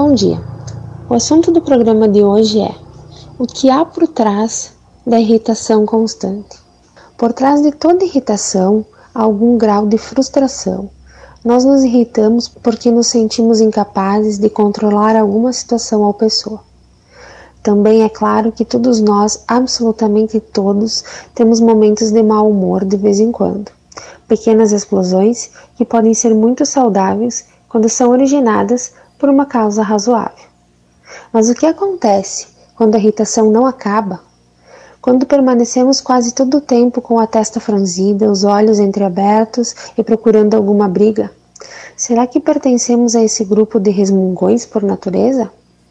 Bom dia! O assunto do programa de hoje é o que há por trás da irritação constante. Por trás de toda irritação há algum grau de frustração. Nós nos irritamos porque nos sentimos incapazes de controlar alguma situação ou pessoa. Também é claro que todos nós, absolutamente todos, temos momentos de mau humor de vez em quando. Pequenas explosões que podem ser muito saudáveis quando são originadas por uma causa razoável. Mas o que acontece quando a irritação não acaba? Quando permanecemos quase todo o tempo com a testa franzida, os olhos entreabertos e procurando alguma briga? Será que pertencemos a esse grupo de resmungões por natureza?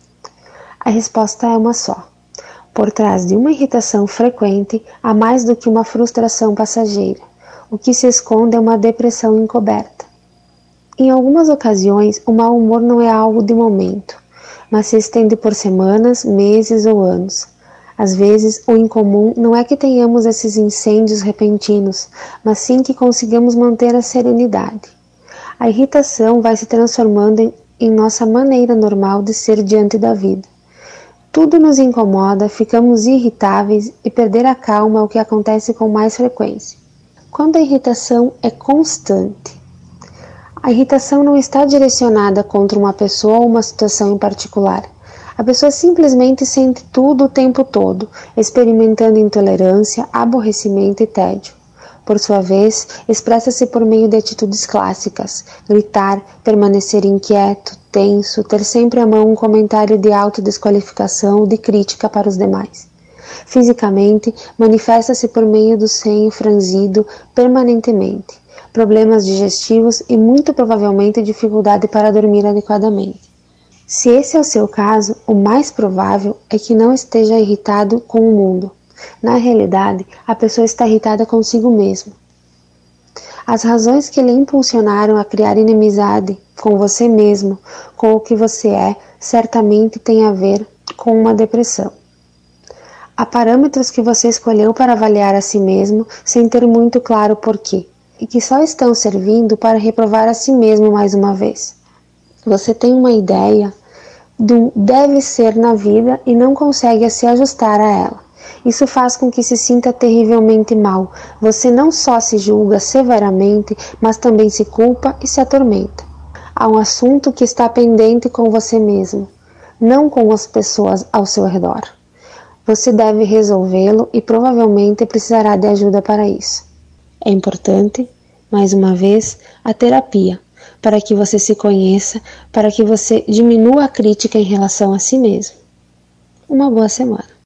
A resposta é uma só. Por trás de uma irritação frequente, há mais do que uma frustração passageira. O que se esconde é uma depressão encoberta. Em algumas ocasiões, o mau humor não é algo de momento, mas se estende por semanas, meses ou anos. Às vezes, o incomum não é que tenhamos esses incêndios repentinos, mas sim que consigamos manter a serenidade. A irritação vai se transformando em nossa maneira normal de ser diante da vida. Tudo nos incomoda, ficamos irritáveis e perder a calma é o que acontece com mais frequência. Quando a irritação é constante, a irritação não está direcionada contra uma pessoa ou uma situação em particular. A pessoa simplesmente sente tudo o tempo todo, experimentando intolerância, aborrecimento e tédio. Por sua vez, expressa-se por meio de atitudes clássicas: gritar, permanecer inquieto, tenso, ter sempre à mão um comentário de autodesqualificação ou de crítica para os demais. Fisicamente, manifesta-se por meio do senho franzido permanentemente, problemas digestivos e muito provavelmente dificuldade para dormir adequadamente. Se esse é o seu caso, o mais provável é que não esteja irritado com o mundo. Na realidade, a pessoa está irritada consigo mesma. As razões que lhe impulsionaram a criar inimizade com você mesmo, com o que você é, certamente têm a ver com uma depressão. Há parâmetros que você escolheu para avaliar a si mesmo sem ter muito claro porquê, e que só estão servindo para reprovar a si mesmo mais uma vez. Você tem uma ideia do deve ser na vida e não consegue se ajustar a ela. Isso faz com que se sinta terrivelmente mal. Você não só se julga severamente, mas também se culpa e se atormenta. Há um assunto que está pendente com você mesmo, não com as pessoas ao seu redor. Você deve resolvê-lo e provavelmente precisará de ajuda para isso. É importante, mais uma vez, a terapia, para que você se conheça, para que você diminua a crítica em relação a si mesmo. Uma boa semana.